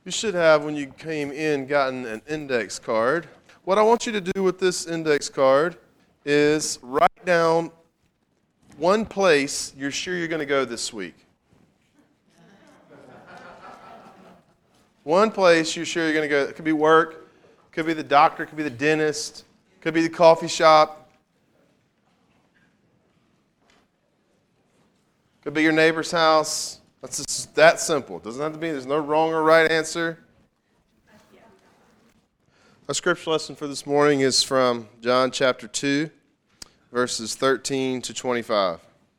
You should have, when you came in, gotten an index card. What I want you to do with this index card is write down one place you're sure you're going to go this week. One place you're sure you're going to go. It could be work, it could be the doctor, it could be the dentist, it could be the coffee shop, it could be your neighbor's house. That's just that simple. It doesn't have to be. There's no wrong or right answer. Our scripture lesson for this morning is from John chapter 2, verses 13 to 25.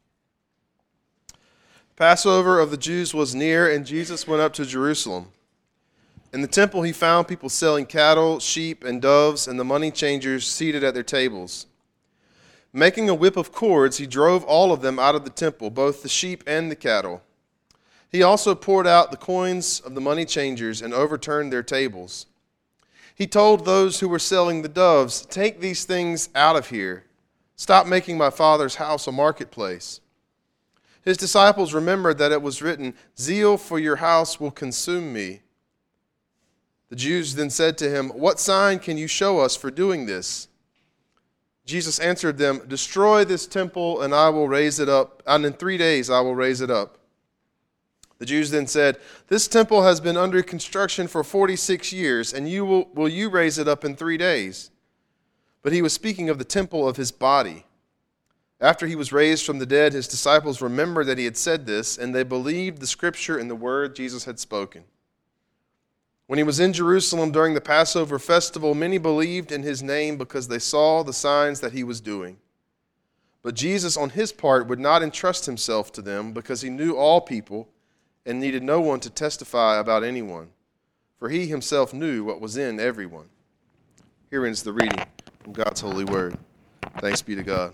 Passover of the Jews was near, and Jesus went up to Jerusalem. In the temple he found people selling cattle, sheep, and doves, and the money changers seated at their tables. Making a whip of cords, he drove all of them out of the temple, both the sheep and the cattle. He also poured out the coins of the money changers and overturned their tables. He told those who were selling the doves, "Take these things out of here. Stop making my Father's house a marketplace." His disciples remembered that it was written, "Zeal for your house will consume me." The Jews then said to him, "What sign can you show us for doing this?" Jesus answered them, "Destroy this temple and I will raise it up, and in 3 days I will raise it up." The Jews then said, "This temple has been under construction for 46 years, and will you raise it up in 3 days?" But he was speaking of the temple of his body. After he was raised from the dead, his disciples remembered that he had said this, and they believed the scripture and the word Jesus had spoken. When he was in Jerusalem during the Passover festival, many believed in his name because they saw the signs that he was doing. But Jesus, on his part, would not entrust himself to them because he knew all people and needed no one to testify about anyone, for he himself knew what was in everyone. Here ends the reading from God's holy word. Thanks be to God.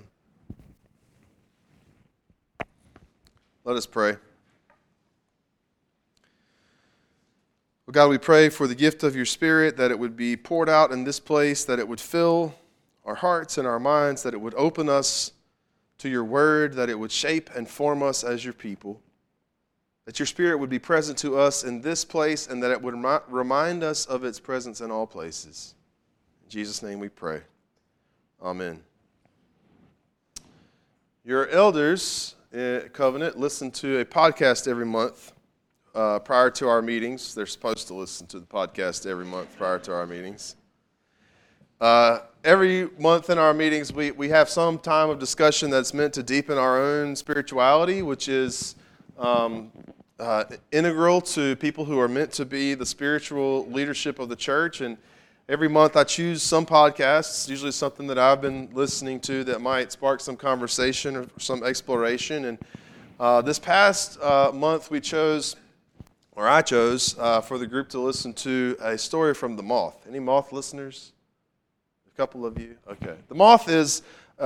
Let us pray. Well, God, we pray for the gift of your Spirit, that it would be poured out in this place, that it would fill our hearts and our minds, that it would open us to your word, that it would shape and form us as your people, that your Spirit would be present to us in this place, and that it would remind us of its presence in all places. In Jesus' name we pray. Amen. Your elders at Covenant listen to a podcast every month prior to our meetings. They're supposed to listen to the podcast every month prior to our meetings. Every month in our meetings, we have some time of discussion that's meant to deepen our own spirituality, which is integral to people who are meant to be the spiritual leadership of the church. And every month I choose some podcasts, usually something that I've been listening to that might spark some conversation or some exploration. And this past month I chose for the group to listen to a story from The Moth. Any Moth listeners? A couple of you? Okay. The Moth is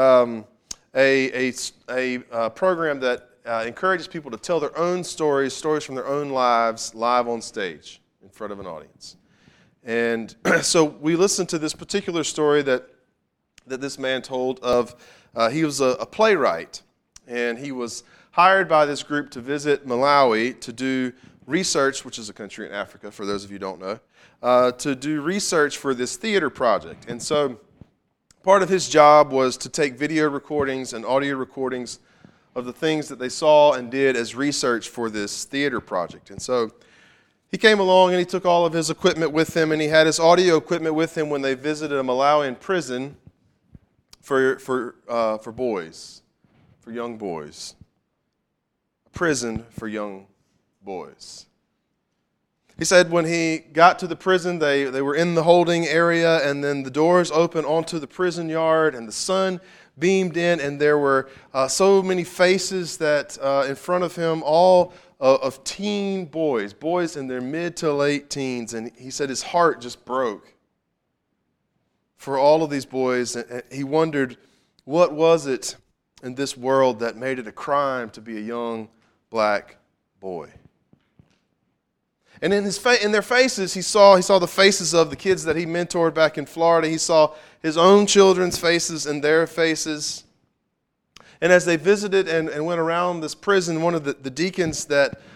a program that encourages people to tell their own stories from their own lives, live on stage in front of an audience. And so we listened to this particular story that this man told of. He was a playwright, and he was hired by this group to visit Malawi to do research, which is a country in Africa, for those of you who don't know, to do research for this theater project. And so part of his job was to take video recordings and audio recordings of the things that they saw and did as research for this theater project. And so he came along and he took all of his equipment with him, and he had his audio equipment with him when they visited a Malawian prison for boys, for young boys. A prison for young boys. He said when he got to the prison, they were in the holding area, and then the doors opened onto the prison yard, and the sun beamed in, and there were so many faces that in front of him, all of teen boys in their mid to late teens, and he said his heart just broke for all of these boys. And he wondered, what was it in this world that made it a crime to be a young black boy? And in their faces, he saw the faces of the kids that he mentored back in Florida. He saw his own children's faces and their faces. And as they visited and went around this prison, one of the deacons that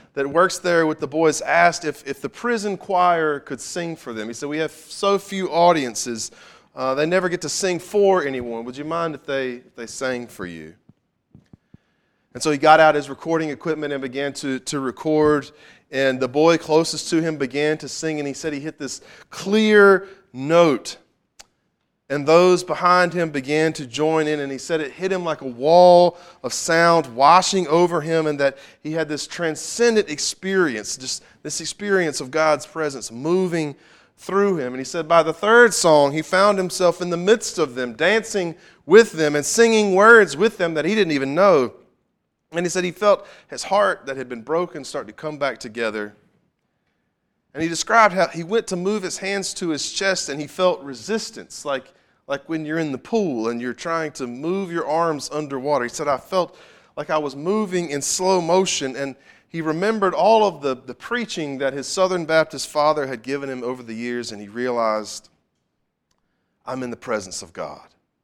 that works there with the boys asked if the prison choir could sing for them. He said, we have so few audiences. They never get to sing for anyone. Would you mind if they sang for you? And so he got out his recording equipment and began to record. And the boy closest to him began to sing. And he said he hit this clear note. And those behind him began to join in. And he said it hit him like a wall of sound washing over him. And that he had this transcendent experience, just this experience of God's presence moving through him. And he said by the third song, he found himself in the midst of them, dancing with them and singing words with them that he didn't even know. And he said he felt his heart that had been broken start to come back together. And he described how he went to move his hands to his chest and he felt resistance, like when you're in the pool and you're trying to move your arms underwater. He said, I felt like I was moving in slow motion. And he remembered all of the preaching that his Southern Baptist father had given him over the years, and he realized, I'm in the presence of God.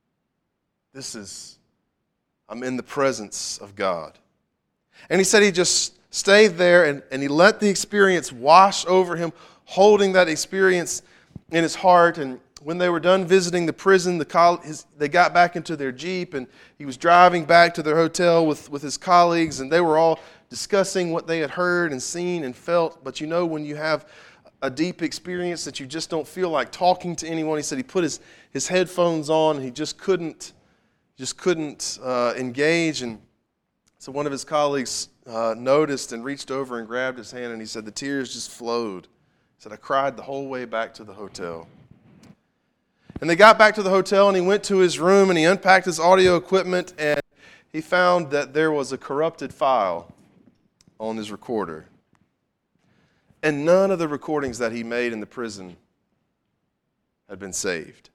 I'm in the presence of God. And he said he just stayed there and he let the experience wash over him, holding that experience in his heart. And when they were done visiting the prison, they got back into their Jeep and he was driving back to their hotel with his colleagues, and they were all discussing what they had heard and seen and felt. But you know, when you have a deep experience that you just don't feel like talking to anyone, he said he put his headphones on and he just couldn't engage. And so one of his colleagues noticed and reached over and grabbed his hand, and he said the tears just flowed. He said, I cried the whole way back to the hotel. And they got back to the hotel, and he went to his room and he unpacked his audio equipment, and he found that there was a corrupted file on his recorder. And none of the recordings that he made in the prison had been saved.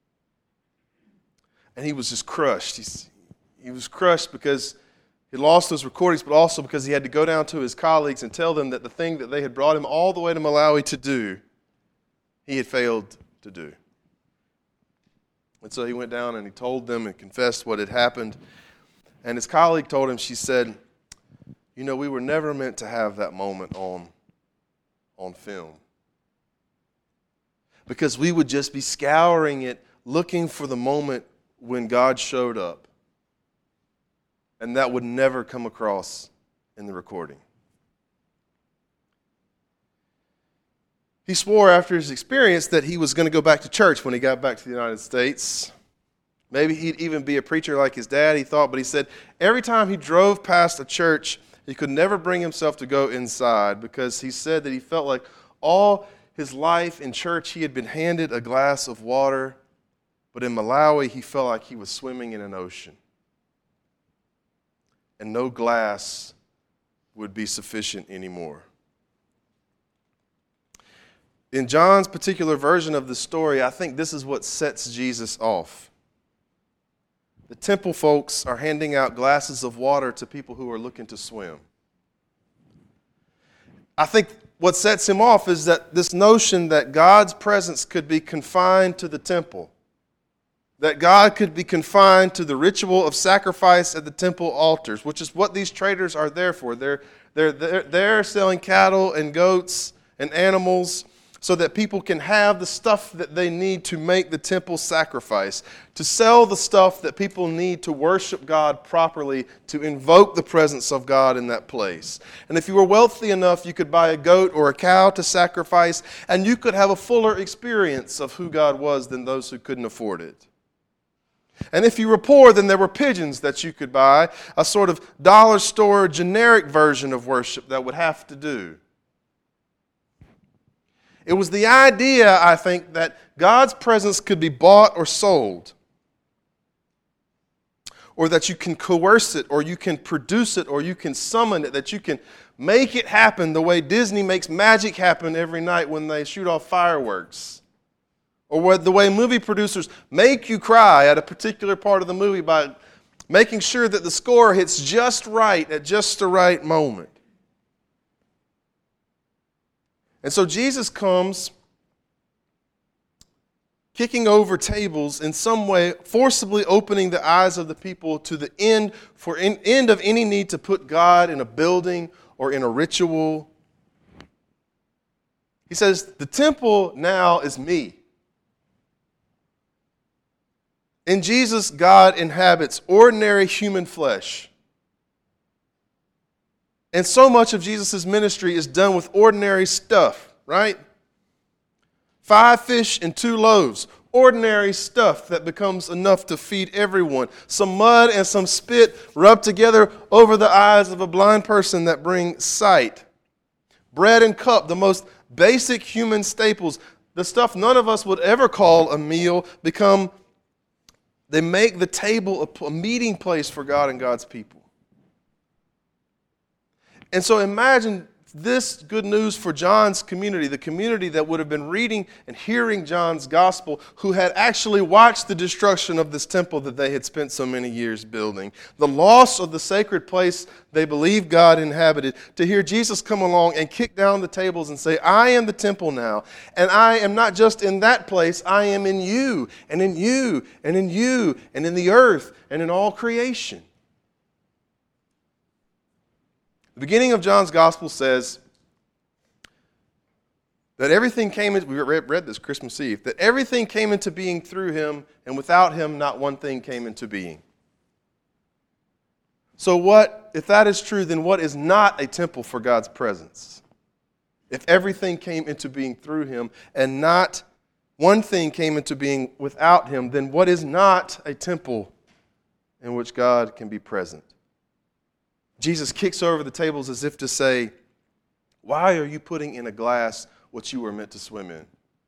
And he was just crushed. He was crushed because he lost those recordings, but also because he had to go down to his colleagues and tell them that the thing that they had brought him all the way to Malawi to do, he had failed to do. And so he went down and he told them and confessed what had happened. And his colleague told him, she said, you know, we were never meant to have that moment on film. Because we would just be scouring it, looking for the moment when God showed up. And that would never come across in the recording. He swore after his experience that he was going to go back to church when he got back to the United States. Maybe he'd even be a preacher like his dad, he thought. But he said every time he drove past a church, he could never bring himself to go inside, because he said that he felt like all his life in church he had been handed a glass of water, but in Malawi he felt like he was swimming in an ocean. And no glass would be sufficient anymore. In John's particular version of the story, I think this is what sets Jesus off. The temple folks are handing out glasses of water to people who are looking to swim. I think what sets him off is that this notion that God's presence could be confined to the temple, that God could be confined to the ritual of sacrifice at the temple altars, which is what these traders are there for. They're selling cattle and goats and animals so that people can have the stuff that they need to make the temple sacrifice, to sell the stuff that people need to worship God properly, to invoke the presence of God in that place. And if you were wealthy enough, you could buy a goat or a cow to sacrifice, and you could have a fuller experience of who God was than those who couldn't afford it. And if you were poor, then there were pigeons that you could buy, a sort of dollar store generic version of worship that would have to do. It was the idea, I think, that God's presence could be bought or sold, or that you can coerce it, or you can produce it, or you can summon it, that you can make it happen the way Disney makes magic happen every night when they shoot off fireworks, or the way movie producers make you cry at a particular part of the movie by making sure that the score hits just right at just the right moment. And so Jesus comes kicking over tables in some way, forcibly opening the eyes of the people to the end of any need to put God in a building or in a ritual. He says, the temple now is me. In Jesus, God inhabits ordinary human flesh. And so much of Jesus' ministry is done with ordinary stuff, right? 5 fish and 2 loaves. Ordinary stuff that becomes enough to feed everyone. Some mud and some spit rubbed together over the eyes of a blind person that bring sight. Bread and cup, the most basic human staples, the stuff none of us would ever call a meal, they make the table a meeting place for God and God's people. And so imagine this good news for John's community, the community that would have been reading and hearing John's gospel, who had actually watched the destruction of this temple that they had spent so many years building, the loss of the sacred place they believed God inhabited, to hear Jesus come along and kick down the tables and say, I am the temple now, and I am not just in that place, I am in you, and in you, and in you, and in the earth, and in all creation. The beginning of John's gospel says that everything came into, we read this Christmas Eve, that everything came into being through him, and without him not one thing came into being. So if that is true, then what is not a temple for God's presence? If everything came into being through him, and not one thing came into being without him, then what is not a temple in which God can be present? Jesus kicks over the tables as if to say, why are you putting in a glass what you were meant to swim in?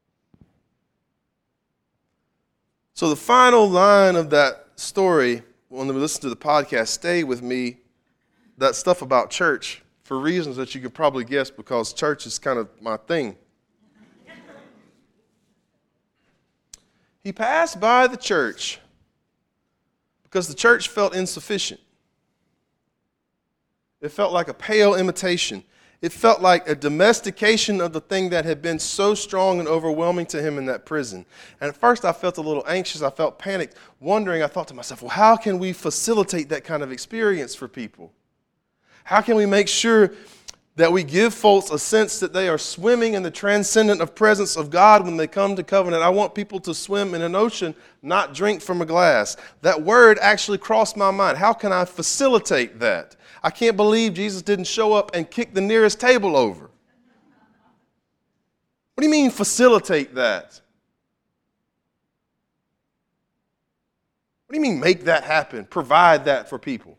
So the final line of that story, when we listen to the podcast, stay with me, that stuff about church, for reasons that you could probably guess, because church is kind of my thing. He passed by the church because the church felt insufficient. It felt like a pale imitation. It felt like a domestication of the thing that had been so strong and overwhelming to him in that prison. And at first I felt a little anxious. I felt panicked, wondering. I thought to myself, well, how can we facilitate that kind of experience for people? How can we make sure that we give folks a sense that they are swimming in the transcendent of presence of God when they come to covenant? I want people to swim in an ocean, not drink from a glass. That word actually crossed my mind. How can I facilitate that? I can't believe Jesus didn't show up and kick the nearest table over. What do you mean facilitate that? What do you mean make that happen, provide that for people?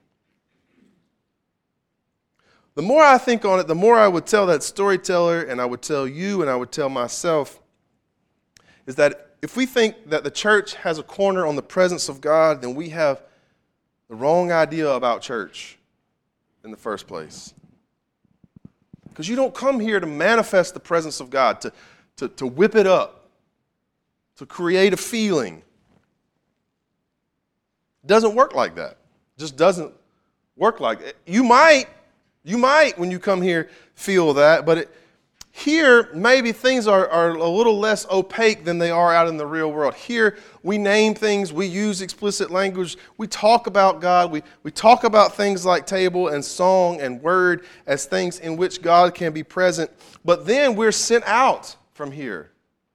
The more I think on it, the more I would tell that storyteller, and I would tell you, and I would tell myself, is that if we think that the church has a corner on the presence of God, then we have the wrong idea about church in the first place. Because you don't come here to manifest the presence of God, to whip it up, to create a feeling. It doesn't work like that. It just doesn't work like that. You might, when you come here, feel that, but here, maybe things are a little less opaque than they are out in the real world. Here, we name things, we use explicit language, we talk about God, we talk about things like table and song and word as things in which God can be present, but then we're sent out from here.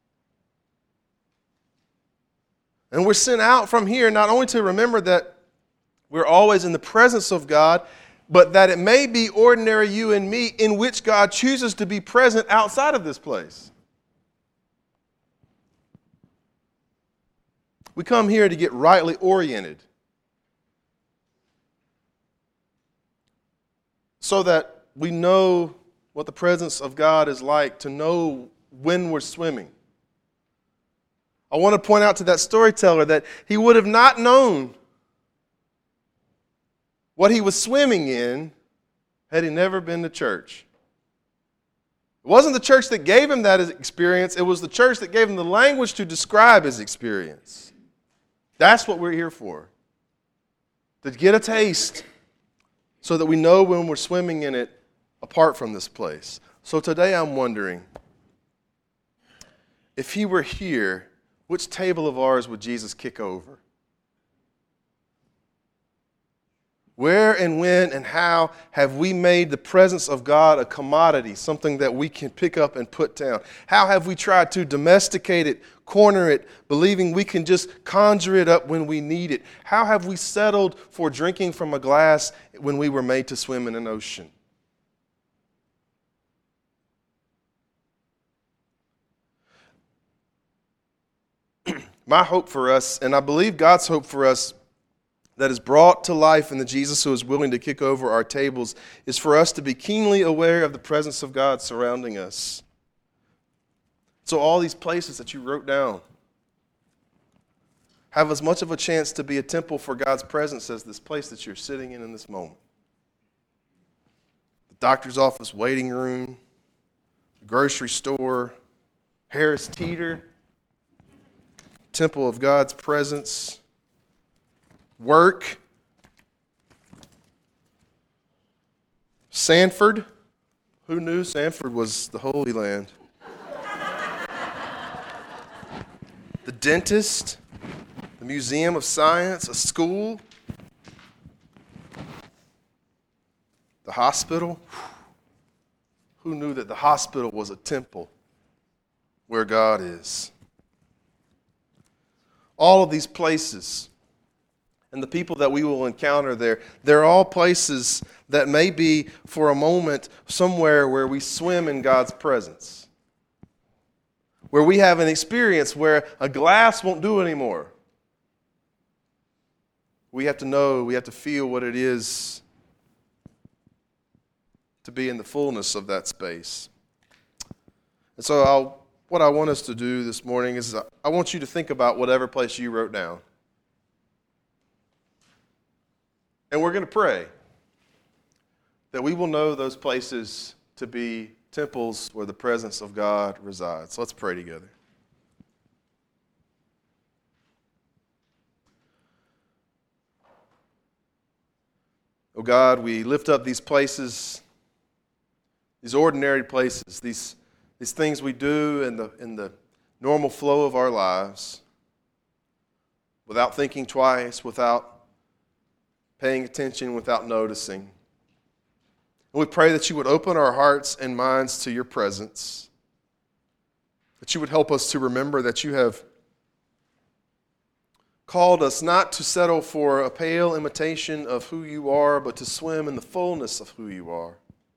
And we're sent out from here not only to remember that we're always in the presence of God, but that it may be ordinary you and me in which God chooses to be present outside of this place. We come here to get rightly oriented so that we know what the presence of God is like, to know when we're swimming. I want to point out to that storyteller that he would have not known what he was swimming in had he never been to church. It wasn't the church that gave him that experience. It was the church that gave him the language to describe his experience. That's what we're here for. To get a taste so that we know when we're swimming in it apart from this place. So today I'm wondering, if he were here, which table of ours would Jesus kick over? Where and when and how have we made the presence of God a commodity, something that we can pick up and put down? How have we tried to domesticate it, corner it, believing we can just conjure it up when we need it? How have we settled for drinking from a glass when we were made to swim in an ocean? My hope for us, and I believe God's hope for us, that is brought to life in the Jesus who is willing to kick over our tables, is for us to be keenly aware of the presence of God surrounding us. So all these places that you wrote down have as much of a chance to be a temple for God's presence as this place that you're sitting in this moment. The doctor's office waiting room, the grocery store, Harris Teeter, temple of God's presence, work, Sanford. Who knew Sanford was the Holy Land? The dentist, the Museum of Science, a school, the hospital. Who knew that the hospital was a temple where God is? All of these places and the people that we will encounter there, they're all places that may be for a moment somewhere where we swim in God's presence, where we have an experience where a glass won't do anymore. We have to know, we have to feel what it is to be in the fullness of that space. And so what I want us to do this morning is I want you to think about whatever place you wrote down. And we're going to pray that we will know those places to be temples where the presence of God resides. So let's pray together. Oh God, we lift up these places, these ordinary places, these things we do in the normal flow of our lives, without thinking twice, without paying attention, without noticing. And we pray that you would open our hearts and minds to your presence, that you would help us to remember that you have called us not to settle for a pale imitation of who you are, but to swim in the fullness of who you are.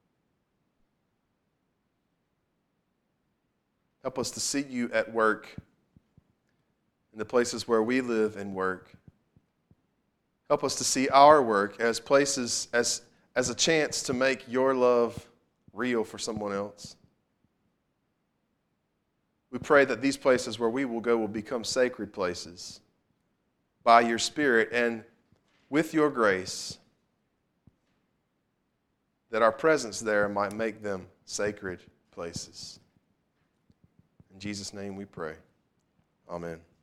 Help us to see you at work in the places where we live and work. Help us to see our work as places, as a chance to make your love real for someone else. We pray that these places where we will go will become sacred places by your Spirit and with your grace, that our presence there might make them sacred places. In Jesus' name we pray. Amen.